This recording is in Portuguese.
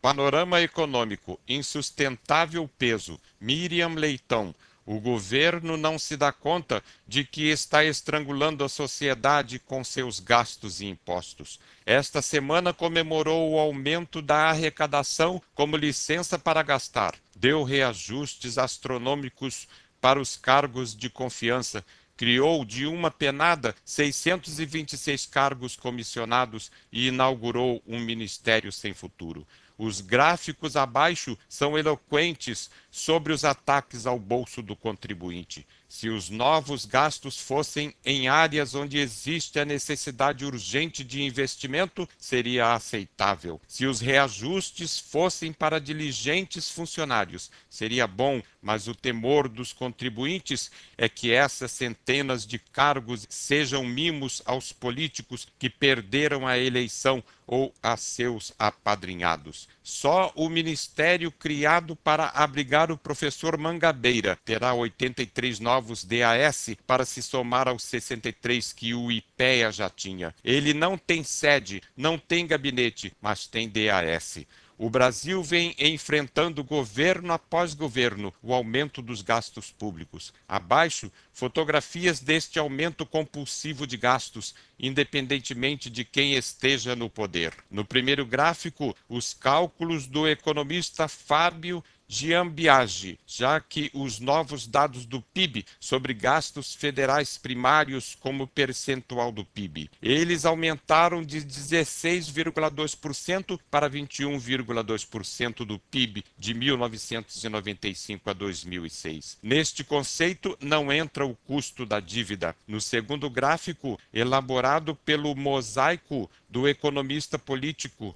Panorama econômico, insustentável peso. Miriam Leitão. O governo não se dá conta de que está estrangulando a sociedade com seus gastos e impostos. Esta semana comemorou o aumento da arrecadação como licença para gastar. Deu reajustes astronômicos para os cargos de confiança. Criou de uma penada 626 cargos comissionados e inaugurou um ministério sem futuro. Os gráficos abaixo são eloquentes sobre os ataques ao bolso do contribuinte. Se os novos gastos fossem em áreas onde existe a necessidade urgente de investimento, seria aceitável. Se os reajustes fossem para diligentes funcionários, seria bom, mas o temor dos contribuintes é que essas centenas de cargos sejam mimos aos políticos que perderam a eleição ou a seus apadrinhados. Só o ministério criado para abrigar o professor Mangabeira terá 83 novos DAS para se somar aos 63 que o IPEA já tinha. Ele não tem sede, não tem gabinete, mas tem DAS. O Brasil vem enfrentando governo após governo o aumento dos gastos públicos. Abaixo, fotografias deste aumento compulsivo de gastos, independentemente de quem esteja no poder. No primeiro gráfico, os cálculos do economista Fábio Giambiagi, já que os novos dados do PIB sobre gastos federais primários como percentual do PIB. Eles aumentaram de 16,2% para 21,2% do PIB de 1995 a 2006. Neste conceito não entra o custo da dívida. No segundo gráfico, elaborado pelo mosaico do economista político